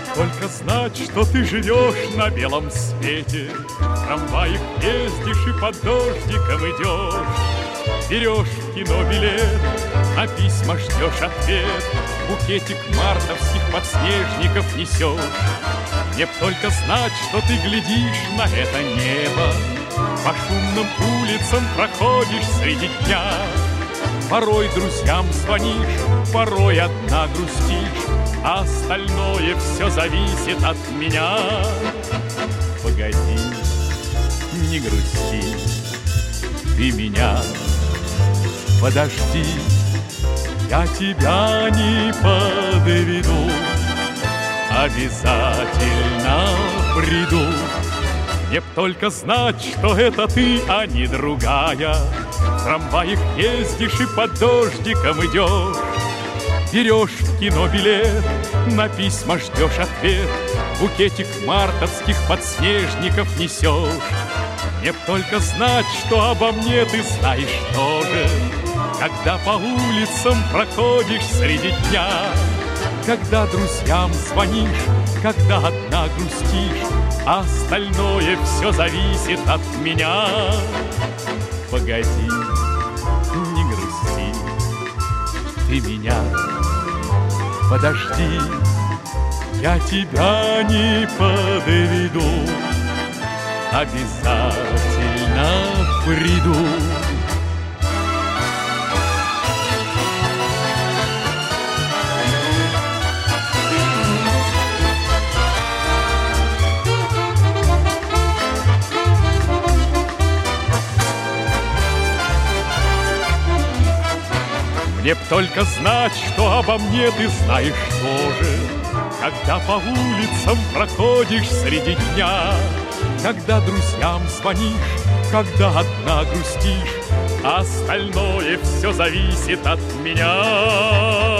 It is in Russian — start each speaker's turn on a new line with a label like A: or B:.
A: только знать, что ты живешь на белом свете. В трамваях ездишь и под дождиком идешь. Берешь в кино билет, на письма ждешь ответ. Букетик мартовских подснежников несешь. Мне б только знать, что ты глядишь на это небо. По шумным улицам проходишь среди дня. Порой друзьям звонишь, порой одна грустишь, а остальное все зависит от меня. Погоди, не грусти, ты меня подожди, я тебя не подведу, обязательно приду. Мне б только знать, что это ты, а не другая. В трамваях ездишь и под дождиком идешь. Берешь в кино билет, на письма ждешь ответ. Букетик мартовских подснежников несешь. Мне б только знать, что обо мне ты знаешь тоже, когда по улицам проходишь среди дня. Когда друзьям звонишь, когда одна грустишь, а остальное все зависит от меня. Погоди, не грусти, ты меня подожди, я тебя не подведу, обязательно приду. Мне б только знать, что обо мне ты знаешь тоже, когда по улицам проходишь среди дня, когда друзьям звонишь, когда одна грустишь, а остальное все зависит от меня.